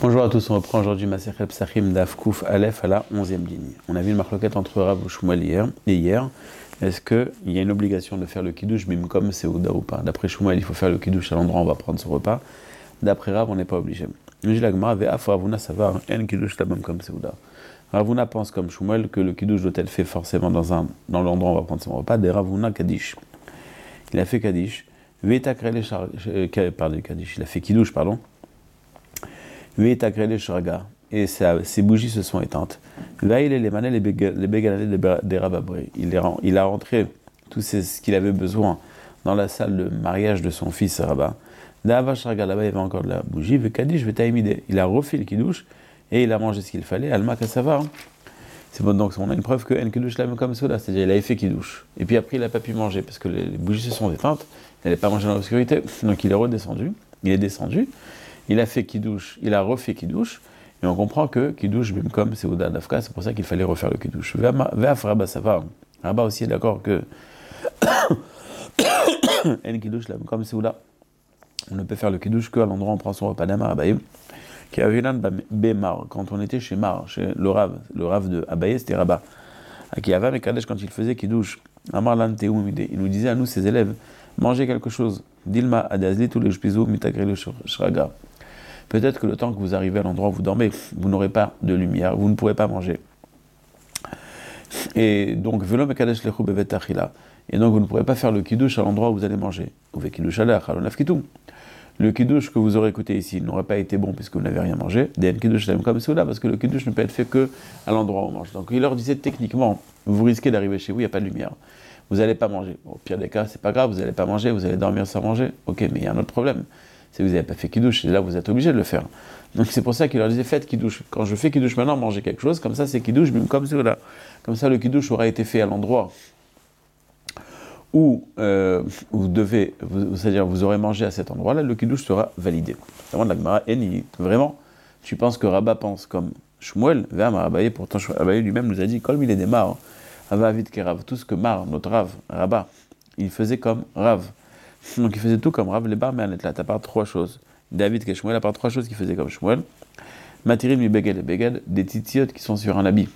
Bonjour à tous, on reprend aujourd'hui Masechet Psachim Daf Kuf Aleph à la 11e ligne. On a vu une marloquette entre Rav et Shmuel hier. Est-ce qu'il y a une obligation de faire le kiddush bimkom Seuda ou pas? D'après Shmuel, il faut faire le kiddush à l'endroit où on va prendre son repas. D'après Rav, on n'est pas obligé. Ravuna savar en kiddush la bimkom Seuda. Ravuna pense comme Shmuel que le kiddush doit être fait forcément dans l'endroit où on va prendre son repas. Des Ravuna Kaddish. Il a fait Kaddish. Il a fait kiddush, pardon. Et ses bougies se sont éteintes. Là, il a rentré tout ce qu'il avait besoin dans la salle de mariage de son fils Rabba. Là-bas, il y avait encore de la bougie. Il a refait le kiddush et il a mangé ce qu'il fallait. Alma Kassava. C'est bon, donc on a une preuve que en kiddush l'a comme cela, c'est-à-dire il avait fait kiddush. Et puis après, il n'a pas pu manger parce que les bougies se sont éteintes. Il n'allait pas manger dans l'obscurité. Donc il est redescendu. Il est descendu. Il a fait kiddush, il a refait kiddush, et on comprend que kiddush bimkom c'est Ouda Dafka, c'est pour ça qu'il fallait refaire le kiddush. Ve'af Rabba Sava, Rabba aussi est d'accord que en kiddush là comme c'est Ouda, on ne peut faire le kiddush qu'à l'endroit où on prend son repas d'Amar Abaye, qui a Vilan Bemar, quand on était chez Mar, chez le Rav de Abaye, c'était Rabba, qui avait Mekadesh quand il faisait kiddush, Amar Lan Teumide, il nous disait à nous ses élèves, mangez quelque chose, Dilma Adazli tous les jpizou mitagre le shraga. Peut-être que le temps que vous arrivez à l'endroit où vous dormez, vous n'aurez pas de lumière, vous ne pourrez pas manger. Et donc, et donc vous ne pourrez pas faire le kiddush à l'endroit où vous allez manger. Le kiddush que vous aurez écouté ici n'aurait pas été bon puisque vous n'avez rien mangé. Comme cela, parce que le kiddush ne peut être fait que à l'endroit où on mange. Donc il leur disait techniquement, vous risquez d'arriver chez vous, il n'y a pas de lumière. Vous n'allez pas manger. Au pire des cas, c'est pas grave, vous n'allez pas manger, vous allez dormir sans manger. Ok, mais il y a un autre problème. Si vous n'avez pas fait kiddush, et là vous êtes obligé de le faire. Donc c'est pour ça qu'il leur disait faites kiddush. Quand je fais kiddush maintenant, mangez quelque chose, comme ça c'est kiddush, mais comme cela. Comme ça le kiddush aura été fait à l'endroit où c'est-à-dire vous aurez mangé à cet endroit-là, le kiddush sera validé. Vraiment, tu penses que Rabba pense comme Shmuel, pourtant Abaye lui-même nous a dit, Kol il démarre, Avavid Kerav, tout ce que Mar, notre Rav, Rabba, il faisait comme Rav. Donc il faisait tout comme Rav, les bar mais là, à part trois choses. David et Shmuel, à part trois choses qu'il faisait comme Shmuel. Matirim mi beged et beged, des titiotes qui sont sur un habit.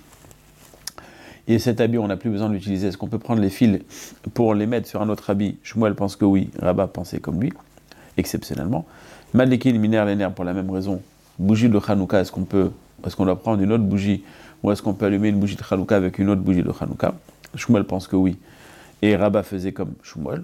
Et cet habit, on n'a plus besoin de l'utiliser. Est-ce qu'on peut prendre les fils pour les mettre sur un autre habit? Shmuel pense que oui, Rabba pensait comme lui, exceptionnellement. Madlikin minère les nerfs pour la même raison. Bougie de Hanouka, est-ce qu'on doit prendre une autre bougie ou est-ce qu'on peut allumer une bougie de Hanouka avec une autre bougie de Hanouka? Shmuel pense que oui. Et Rabba faisait comme Shmuel,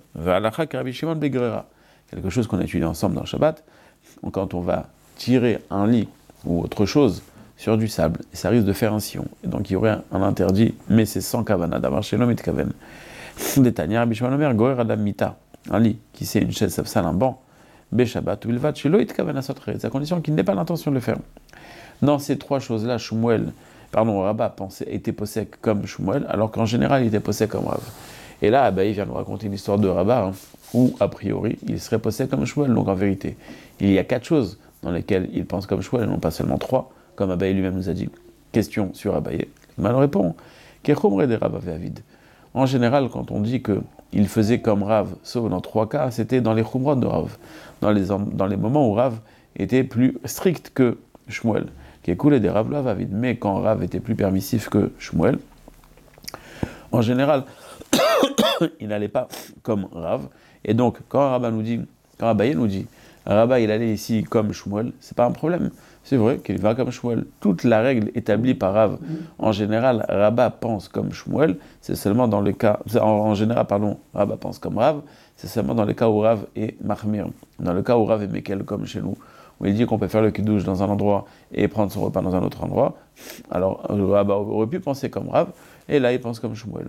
quelque chose qu'on a étudié ensemble dans le Shabbat, quand on va tirer un lit ou autre chose sur du sable, et ça risque de faire un sillon, et donc il y aurait un interdit, mais c'est sans kavana, d'avoir chez l'homme et de kaven. Détania, Rabbi Shimon Omer, Goer Adam Mita, un lit, qui c'est une chaise, ça un banc, Beshabbat, ou il va chez l'oït kavana sotre, c'est à condition qu'il n'ait pas l'intention de le faire. Dans ces trois choses-là, Rabba était possède comme Shmuel, alors qu'en général il était possède comme Rav. Et là, il vient nous raconter une histoire de Rabba, où, a priori, il serait possède comme Shmuel. Donc en vérité, il y a quatre choses dans lesquelles il pense comme Shmuel, et non pas seulement trois, comme Abaye lui-même nous a dit. Question sur Abaye. Mal répond. Kechomre des Rav Avid. En général, quand on dit qu'il faisait comme Rav, sauf dans trois cas, c'était dans les Chumrod de Rav, dans les moments où Rav était plus strict que Shmuel. Kechoule des Rav Avid. Mais quand Rav était plus permissif que Shmuel, en général, il n'allait pas comme Rav. Et donc, quand Abaye nous dit, Rabba il allait ici comme Shmuel, c'est pas un problème. C'est vrai qu'il va comme Shmuel. Toute la règle établie par Rav, en général, Rabba pense comme Shmuel, c'est seulement dans le cas, Rabba pense comme Rav, c'est seulement dans le cas où Rav est Mahmir. Dans le cas où Rav est Mekel, comme chez nous, où il dit qu'on peut faire le kiddush dans un endroit et prendre son repas dans un autre endroit, alors Rabba aurait pu penser comme Rav, et là il pense comme Shmuel.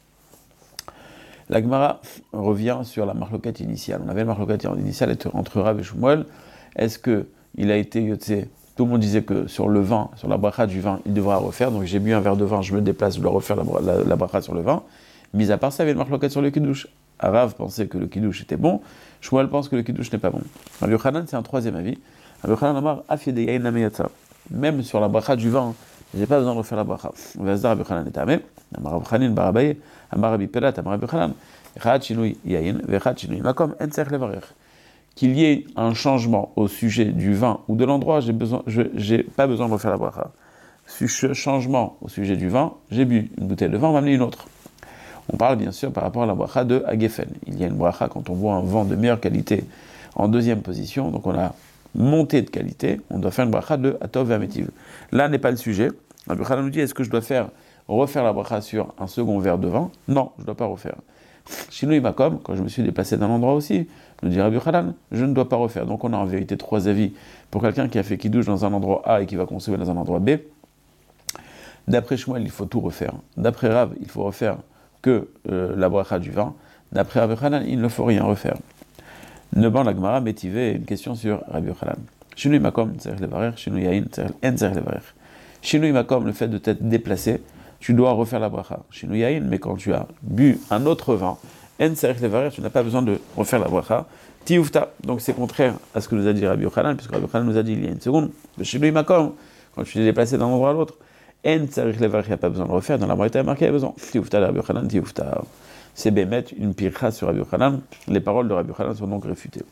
La Gemara revient sur la marloquette initiale. On avait la marloquette initiale entre Rav et Shmuel. Est-ce qu'il a été yotzé? Tout le monde disait que sur le vin, sur la bracha du vin, il devra refaire. Donc j'ai bu un verre de vin, je me déplace, je dois refaire la bracha sur le vin. Mis à part ça, il y avait une marloquette sur le kiddush. Rav pensait que le kiddush était bon. Shmuel pense que le kiddush n'est pas bon. Rabbi Yochanan, c'est un troisième avis. Rabbi Yochanan Amar Afiede Yain Nameyatza. Même sur la bracha du vin, j'ai pas besoin de refaire la bracha. Vazdar Rabbi Yochanan est amé. Amar Rabbi Chanin bar Abaye. Amar Rabbi Pelat, Amar Rabbi Yochanan. Echad shinui yain, vechad shinui makom, en tzarich levarech. qu'il y ait un changement au sujet du vin ou de l'endroit, j'ai pas besoin de refaire la bracha. Ce changement au sujet du vin, j'ai bu une bouteille de vin, on va amener une autre. On parle bien sûr par rapport à la bracha de Hagefen. Il y a une bracha quand on voit un vin de meilleure qualité en deuxième position, donc on a monté de qualité, on doit faire une bracha de Atov Vermetiv. Là n'est pas le sujet. Rabbi Yochanan nous dit, est-ce que je dois refaire la bracha sur un second verre de vin? Non, je ne dois pas refaire. Shinui Makom, quand je me suis déplacé d'un endroit aussi, nous dit Rabbi Yochanan, je ne dois pas refaire. Donc on a en vérité trois avis pour quelqu'un qui a fait kiddush dans un endroit A et qui va consommer dans un endroit B. D'après Shmuel, il faut tout refaire. D'après Rav, il faut refaire que la bracha du vin. D'après Rabbi Yochanan, il ne faut rien refaire. Neban la Gemara métivé une question sur Rabbi Yochanan. Shinui Makom, tzarich levarer, shinui yain, en tzarich levarer. Shinui Makom, le fait de t'être déplacé, tu dois refaire la bracha. Shinui yain, mais quand tu as bu un autre vin, en tzarich levarer, tu n'as pas besoin de refaire la bracha. Tiufta, donc c'est contraire à ce que nous a dit Rabbi Yochanan, puisque Rabbi Yochanan nous a dit il y a une seconde, le Shinui Makom, quand tu t'es déplacé d'un endroit à l'autre, en tzarich levarer, il n'y a pas besoin de refaire, dans la bracha il y a marqué, il y a besoin. Tiufta, Rabbi Yochanan, tiufta. C'est Bémet, une pircha sur Rabbi Yochanan. Les paroles de Rabbi Yochanan sont donc réfutées.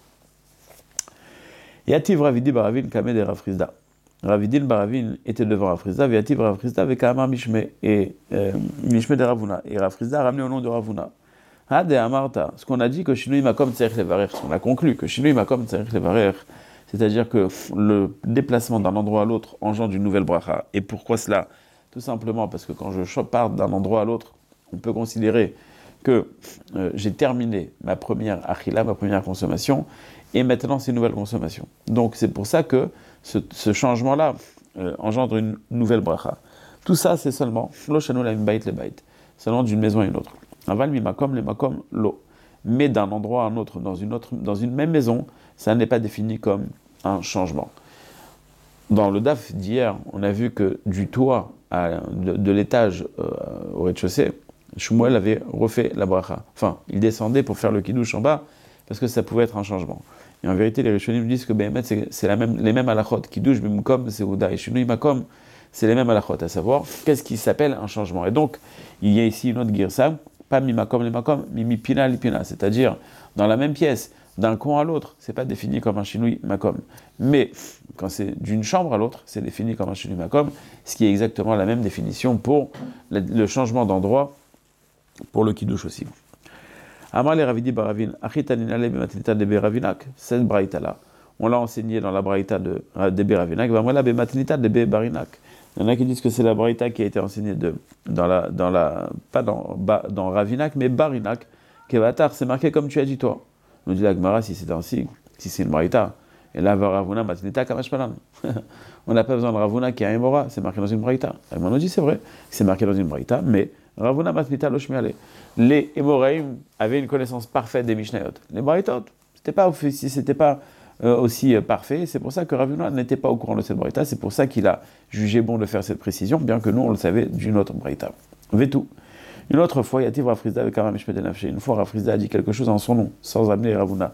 Yativ Ravidi Baravin Kamed et Rafrizda. Ravidin Baravin était devant Rafrizda, Yativ Rafrizda avec Amar Mishme et Mishme de Ravuna. Et Rafrizda a ramené au nom de Ravuna. Hade Amarta, ce qu'on a dit que Shinui Makom Tzarich Levarer, ce qu'on a conclu que Shinui Makom Tzarich Levarer, c'est-à-dire que le déplacement d'un endroit à l'autre engendre une nouvelle bracha. Et pourquoi cela? Tout simplement parce que quand je pars d'un endroit à l'autre, on peut considérer que j'ai terminé ma première achila, ma première consommation, et maintenant c'est une nouvelle consommation. Donc c'est pour ça que ce changement-là engendre une nouvelle bracha. Tout ça c'est seulement l'oshanu la bait le bait, seulement d'une maison à une autre. Aval mi makom le makom lo. Mais d'un endroit à un autre, dans une même maison, ça n'est pas défini comme un changement. Dans le DAF d'hier, on a vu que du toit de l'étage au rez-de-chaussée, Shmuel avait refait la bracha. Enfin, il descendait pour faire le kiddush en bas, parce que ça pouvait être un changement. Et en vérité, les Rishonim disent que c'est les mêmes halachot. Kiddush b'mukom seuda et shinui makom, c'est les mêmes halachot, à savoir, qu'est-ce qui s'appelle un changement. Et donc, il y a ici une autre girsa, pas mi makom les makom, mi pina li pina, c'est-à-dire, dans la même pièce, d'un coin à l'autre, c'est pas défini comme un shinui makom. Mais, quand c'est d'une chambre à l'autre, c'est défini comme un shinui makom, ce qui est exactement la même définition pour le changement d'endroit, pour le kiddush aussi. Amar le Ravidi Baravin, Achitanina le Bematnita de Beravinak, cette braïta-là, on l'a enseigné dans la braïta de Beravinak, Vamala Bematnita de Berinak. Il y en a qui disent que c'est la braïta qui a été enseignée pas dans Ravinac, mais Barinak, Kevatar, c'est marqué comme tu as dit toi. Nous dit la Gemara, si c'est ainsi, si c'est une braïta, et là, Ravuna Matnita Kamashpalan. On n'a pas besoin de Ravuna qui a un Mora, c'est marqué dans une braïta. Elle m'en dit, c'est vrai, c'est marqué dans une braïta, mais Ravuna Matnita Loshmiale. Les Emoraim avaient une connaissance parfaite des Mishnayot. Les braïtot, c'était pas aussi parfait. C'est pour ça que Ravuna n'était pas au courant de cette braïta. C'est pour ça qu'il a jugé bon de faire cette précision, bien que nous, on le savait d'une autre braïta. Vetou. Une autre fois, Yativ Rafrizda avec Aram Mishmet Nafshe. Une fois, Rafrizda a dit quelque chose en son nom, sans amener Ravuna.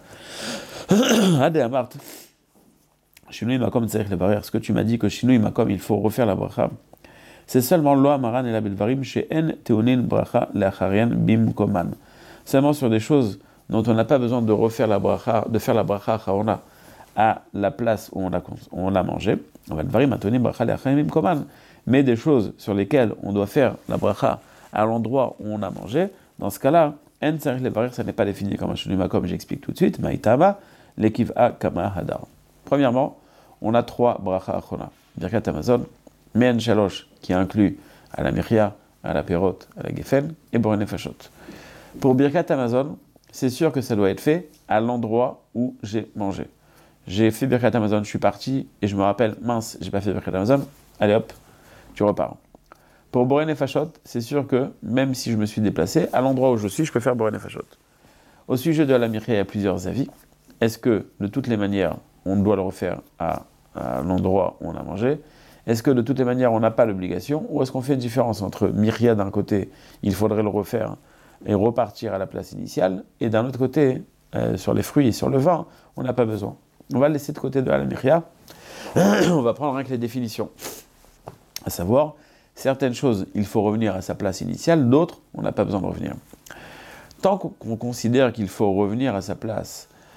Ade Amart. Shinui Makom Tzarich Levarer. Ce que tu m'as dit que Shinui Makom, il faut refaire la bracha. C'est seulement Lo Amaran et la Belvarim chez En Teonin Bracha Leacharian Bim Koman. Seulement sur des choses dont on n'a pas besoin de refaire la bracha, de faire la bracha Chaona à la place où on l'a mangé. On va Belvarim Atonim Bracha Leacharian Bim Koman. Mais des choses sur lesquelles on doit faire la bracha à l'endroit où on a mangé, dans ce cas-là, En Tzarich Levarer, ça n'est pas défini comme un Shinui Makom, j'explique tout de suite. Maïtama, l'Ekiv'a Kama Hadar. Premièrement, on a 3 bracha Achona. Birkat Hamazon, Men Shalosh, qui inclut à la Myria, à la Perot, à la Geffen, et Boré Nefashot. Pour Birkat Hamazon, c'est sûr que ça doit être fait à l'endroit où j'ai mangé. J'ai fait Birkat Hamazon, je suis parti, et je me rappelle, mince, j'ai pas fait Birkat Hamazon, allez hop, tu repars. Pour Boré Nefashot, c'est sûr que, même si je me suis déplacé, à l'endroit où je suis, je peux faire Boré Nefashot. Au sujet de la Myria, il y a plusieurs avis. Est-ce que, de toutes les manières, on doit le refaire à l'endroit où on a mangé? Est-ce que de toutes les manières on n'a pas l'obligation, ou est-ce qu'on fait une différence entre Myria d'un côté, il faudrait le refaire et repartir à la place initiale, et d'un autre côté, sur les fruits et sur le vin, on n'a pas besoin. On va le laisser de côté de la Myria, on va prendre rien que les définitions. À savoir, certaines choses, il faut revenir à sa place initiale, d'autres, on n'a pas besoin de revenir. Tant qu'on considère qu'il faut revenir à sa place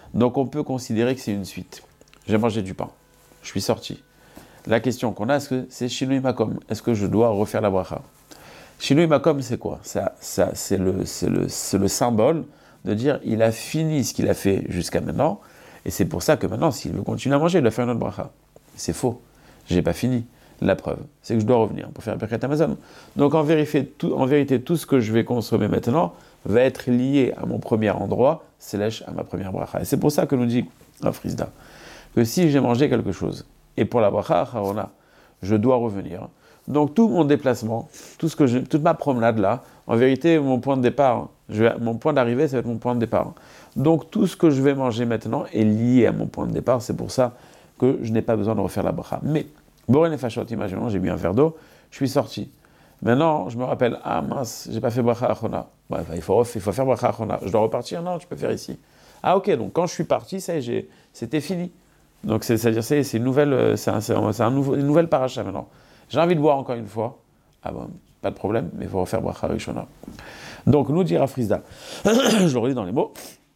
Donc on peut considérer que c'est une suite. J'ai mangé du pain, je suis sorti. La question qu'on a, c'est Shinui Makom. Est-ce que je dois refaire la bracha? Shinui Makom, c'est quoi? C'est le symbole de dire il a fini ce qu'il a fait jusqu'à maintenant, et c'est pour ça que maintenant, s'il veut continuer à manger, il doit faire une autre bracha. C'est faux. J'ai pas fini. La preuve, c'est que je dois revenir pour faire Birkat Hamazon. Donc en vérité, tout ce que je vais consommer maintenant va être lié à mon premier endroit, slash à ma première bracha. Et c'est pour ça que nous dit Rafrizda que si j'ai mangé quelque chose, et pour la bracha acharona, je dois revenir. Donc tout mon déplacement, toute ma promenade là, en vérité, mon point de départ, mon point d'arrivée, ça va être mon point de départ. Donc tout ce que je vais manger maintenant est lié à mon point de départ. C'est pour ça que je n'ai pas besoin de refaire la bracha. Mais Boré Nefashot, imaginons, j'ai bu un verre d'eau, je suis sorti. Maintenant, je me rappelle, ah mince, j'ai pas fait bracha achona. Bref, il faut faire bracha achona. Je dois repartir? Non, tu peux faire ici. Ah ok, donc quand je suis parti, ça y est, c'était fini. Donc c'est-à-dire c'est une nouvelle, une nouvelle paracha maintenant. J'ai envie de boire encore une fois. Ah bon, pas de problème, mais il faut refaire bracha rishona. Donc nous dira Frisda, je le relis dans les mots.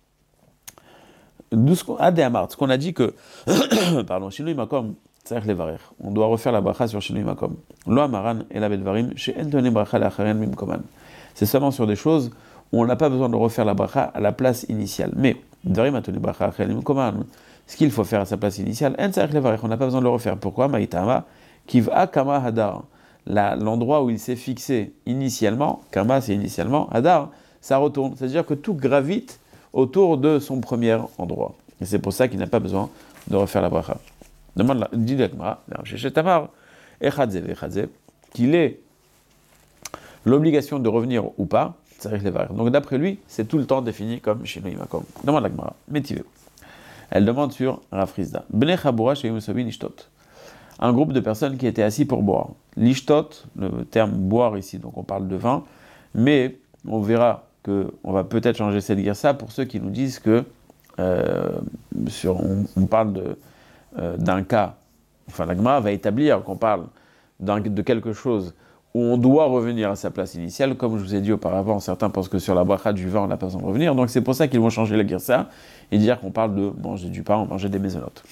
Ce qu'on a dit que, pardon, Shinui Makom, on doit refaire la bracha sur Shinui Makom. Lo amaran et la bedvarim, chez Entone bracha lacharen mimkoman. C'est seulement sur des choses où on n'a pas besoin de refaire la bracha à la place initiale. Mais, dvarim atone bracha lacharen mimkoman, ce qu'il faut faire à sa place initiale, on n'a pas besoin de le refaire. Pourquoi? Maïtama, kiv'a kama hadar. L'endroit où il s'est fixé initialement, kama c'est initialement, hadar, ça retourne. C'est-à-dire que tout gravite autour de son premier endroit. Et c'est pour ça qu'il n'a pas besoin de refaire la bracha. Demande dit l'Agmara, chez Tamar, qu'il ait l'obligation de revenir ou pas, donc d'après lui, c'est tout le temps défini comme Shinui Makom. Demande l'Agmara, métivé. Elle demande sur Rafrizda. Bnei Chabura chez Yumosobin Ishtot. Un groupe de personnes qui étaient assis pour boire. L'Ishtot, le terme boire ici, donc on parle de vin, mais on verra qu'on va peut-être changer cette guerre-ça pour ceux qui nous disent que on parle d'un cas, enfin la Gemara va établir qu'on parle de quelque chose où on doit revenir à sa place initiale, comme je vous ai dit auparavant, certains pensent que sur la bracha du vin on n'a pas besoin de revenir, donc c'est pour ça qu'ils vont changer la guerre-ça et dire qu'on parle de manger du pain, manger des maisonnotes.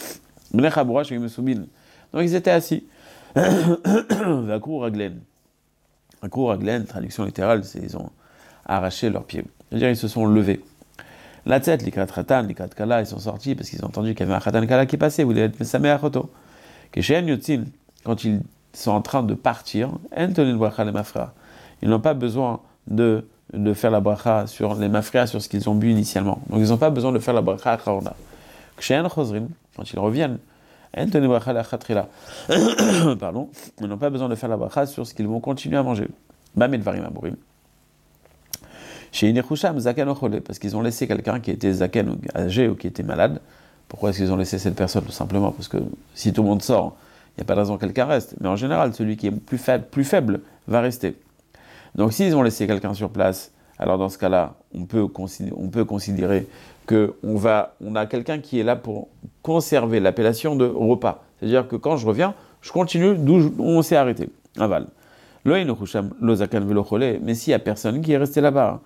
Donc ils étaient assis. Vakou Raglen. Vakou Raglen, traduction littérale, c'est ils ont arraché leurs pieds. C'est-à-dire ils se sont levés. La tête, les quatre Khatan, les quatre Kala, ils sont sortis parce qu'ils ont entendu qu'il y avait un Khatan Kala qui passait, vous voulez être Mesameh Achoto. Keshen Yotzin, quand ils sont en train de partir, Entonin Bracha les Mafra. Ils n'ont pas besoin de faire la bracha sur les Mafra, sur ce qu'ils ont bu initialement. Donc ils n'ont pas besoin de faire la bracha Acharona. Keshen Chosrin, quand ils reviennent, Entonin Bracha la Chatrila. Pardon, ils n'ont pas besoin de faire la bracha sur ce qu'ils vont continuer à manger. Bamedvarim Aburim. Chez Inechusham, Zaken Ochole, parce qu'ils ont laissé quelqu'un qui était Zaken ou âgé ou qui était malade. Pourquoi est-ce qu'ils ont laissé cette personne? Tout simplement parce que si tout le monde sort, il n'y a pas de raison que quelqu'un reste. Mais en général, celui qui est plus faible va rester. Donc s'ils ont laissé quelqu'un sur place, alors dans ce cas-là, on peut considérer qu'on a quelqu'un qui est là pour conserver l'appellation de repas. C'est-à-dire que quand je reviens, je continue d'où on s'est arrêté. Aval. Mais s'il n'y a personne qui est resté là-bas,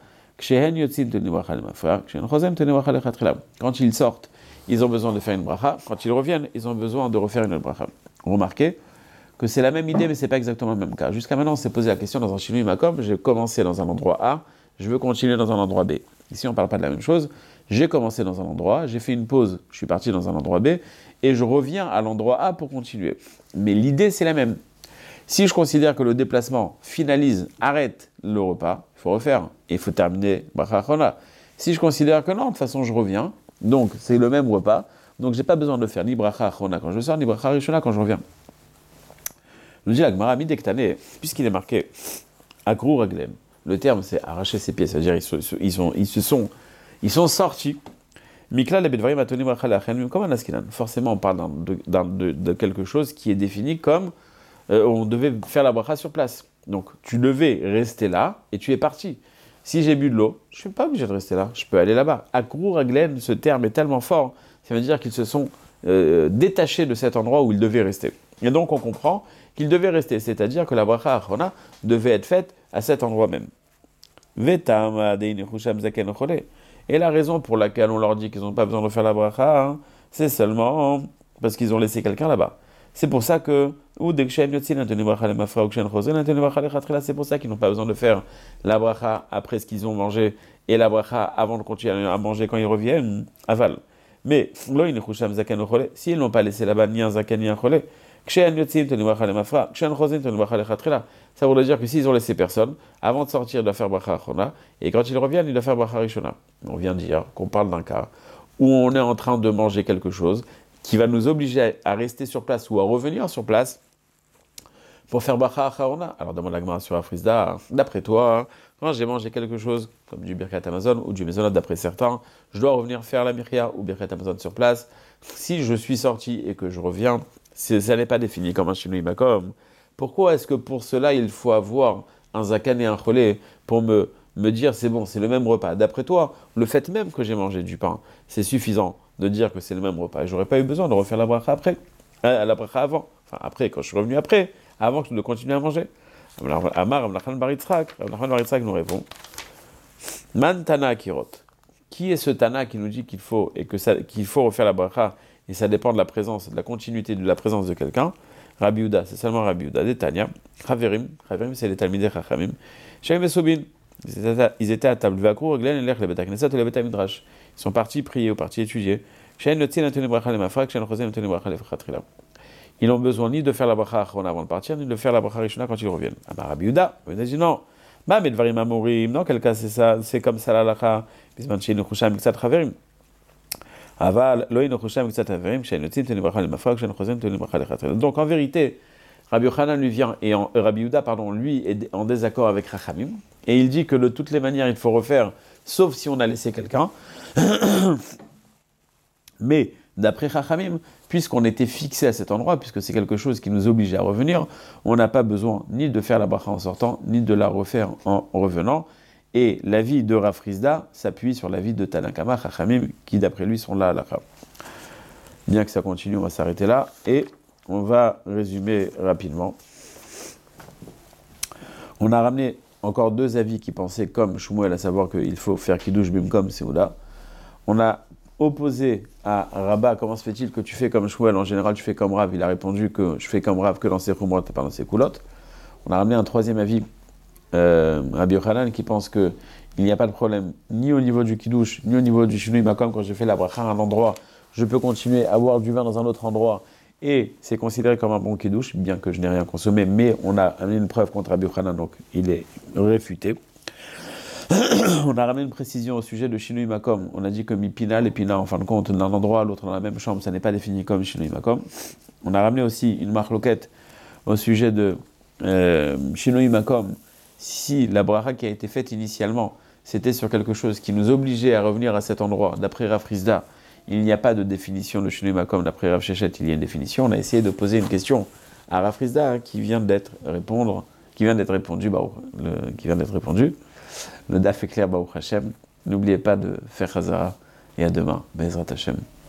quand ils sortent, ils ont besoin de faire une bracha. Quand ils reviennent, ils ont besoin de refaire une autre bracha. Remarquez que c'est la même idée, mais ce n'est pas exactement le même cas. Jusqu'à maintenant, on s'est posé la question dans un Shinui Makom, j'ai commencé dans un endroit A, je veux continuer dans un endroit B. Ici, on ne parle pas de la même chose. J'ai commencé dans un endroit, j'ai fait une pause, je suis parti dans un endroit B, et je reviens à l'endroit A pour continuer. Mais l'idée, c'est la même. Si je considère que le déplacement finalise, arrête le repas, il faut refaire, et il faut terminer bracha achona. Si je considère que non, de toute façon, je reviens, donc c'est le même repas, donc j'ai pas besoin de faire ni bracha achona quand je sors, ni bracha rishona quand je reviens. Nous dit la Gemara midektane, puisqu'il est marqué akrou raglem, le terme c'est arracher ses pieds, c'est-à-dire ils sont sortis. Mikla la bedvarim atoni bracha lachen comme un askinan. Forcément, on parle de quelque chose qui est défini comme on devait faire la bracha sur place. Donc, tu devais rester là et tu es parti. Si j'ai bu de l'eau, je ne suis pas obligé de rester là, je peux aller là-bas. Akrou raglen, ce terme est tellement fort, ça veut dire qu'ils se sont détachés de cet endroit où ils devaient rester. Et donc, on comprend qu'ils devaient rester, c'est-à-dire que la bracha achona devait être faite à cet endroit même. Et la raison pour laquelle on leur dit qu'ils n'ont pas besoin de faire la bracha, hein, c'est seulement parce qu'ils ont laissé quelqu'un là-bas. C'est pour ça que, c'est pour ça qu'ils n'ont pas besoin de faire la bracha après ce qu'ils ont mangé et la bracha avant de continuer à manger quand ils reviennent, aval. Mais, s'ils n'ont pas laissé là-bas ni un zaken ni un cholé, ça voudrait dire que s'ils ont laissé personne, avant de sortir, ils doivent faire bracha achona, et quand ils reviennent, ils doivent faire bracha rishona. On vient de dire qu'on parle d'un cas où on est en train de manger quelque chose qui va nous obliger à rester sur place ou à revenir sur place pour faire bracha achona. Alors demande la Gemara sur Afrizda, d'après toi, quand j'ai mangé quelque chose comme du birkat Amazon ou du mezonot d'après certains, je dois revenir faire la mirya ou birkat Amazon sur place. Si je suis sorti et que je reviens, ça n'est pas défini comme un shinui makom. Pourquoi est-ce que pour cela il faut avoir un zakan et un cholé pour me dire c'est bon, c'est le même repas? D'après toi, le fait même que j'ai mangé du pain, c'est suffisant de dire que c'est le même repas. Et j'aurais pas eu besoin de refaire la bracha après, la bracha avant. Enfin après, quand je suis revenu après, avant de continuer à manger. Amar Amnachan Bar Yitzhak nous répond Man Tana Kirot. Qui est ce Tana qui nous dit qu'il faut refaire la bracha et ça dépend de la présence, de la continuité de la présence de quelqu'un? Rabbi Yehuda, c'est seulement Rabbi Yehuda. Des Tanya, Chaverim, c'est les Talmidei Chachamim. Shem Sobin, ils étaient à table. Vakru, Reglen, Elech, le Beta Knesset, le Beta Midrash. Ils sont partis prier ou partis étudier. Shen Lotzin, Antoni Bracha, le Mafrak, Shen Chosen, Antoni Bracha, le Fatrila. Ils n'ont besoin ni de faire la bracha achron avant de partir, ni de faire la bracha rishona quand ils reviennent. Ah bah Rabbi Yehuda, il dit non. Bah mais dvarim amorim, dans quel cas c'est ça, c'est comme ça la lacha. Bisman shein nuchusham miksat chaverim. Aval loin nuchusham miksat chaverim, shein notzim tenu bracha le mafrak, shein chosen tenu bracha le chatril. Donc en vérité, Rabbi Yochanan lui vient et Rabbi Yehuda lui est en désaccord avec Rachamim et il dit que de toutes les manières il faut refaire, sauf si on a laissé quelqu'un. Mais d'après Chachamim, puisqu'on était fixé à cet endroit, puisque c'est quelque chose qui nous oblige à revenir, on n'a pas besoin ni de faire la bracha en sortant, ni de la refaire en revenant. Et l'avis de Rav Frizda s'appuie sur l'avis de Tanakama, Chachamim, qui d'après lui sont là à la fin. Bien que ça continue, on va s'arrêter là, et on va résumer rapidement. On a ramené encore deux avis qui pensaient comme Shmuel, à savoir qu'il faut faire Kiddush Bimkom Seouda. On a opposé à Rabba, comment se fait-il que tu fais comme Shmuel, en général tu fais comme Rav? Il a répondu que je fais comme Rav que dans ses chumrot et pas dans ses coulottes. On a ramené un troisième avis, Rabbi Yochanan, qui pense qu'il n'y a pas de problème ni au niveau du kiddush, ni au niveau du shinui makom. Quand je fais la bracha à un endroit, je peux continuer à boire du vin dans un autre endroit, et c'est considéré comme un bon kiddush, bien que je n'ai rien consommé, mais on a amené une preuve contre Rabbi Yochanan, donc il est réfuté. On a ramené une précision au sujet de Shinui Makom. On a dit que Mipina, l'épina, en fin de compte, d'un endroit à l'autre dans la même chambre, ça n'est pas défini comme Shinui Makom. On a ramené aussi une marloquette au sujet de Shinui Makom. Si la bracha qui a été faite initialement, c'était sur quelque chose qui nous obligeait à revenir à cet endroit, d'après Rav Frizda, il n'y a pas de définition de Shinui Makom. D'après Rav Shechet, il y a une définition. On a essayé de poser une question à Rav Frizda qui vient d'être répondu. Le daf est clair, Baruch Hashem. N'oubliez pas de faire Chazara et à demain. Bezrat Hashem.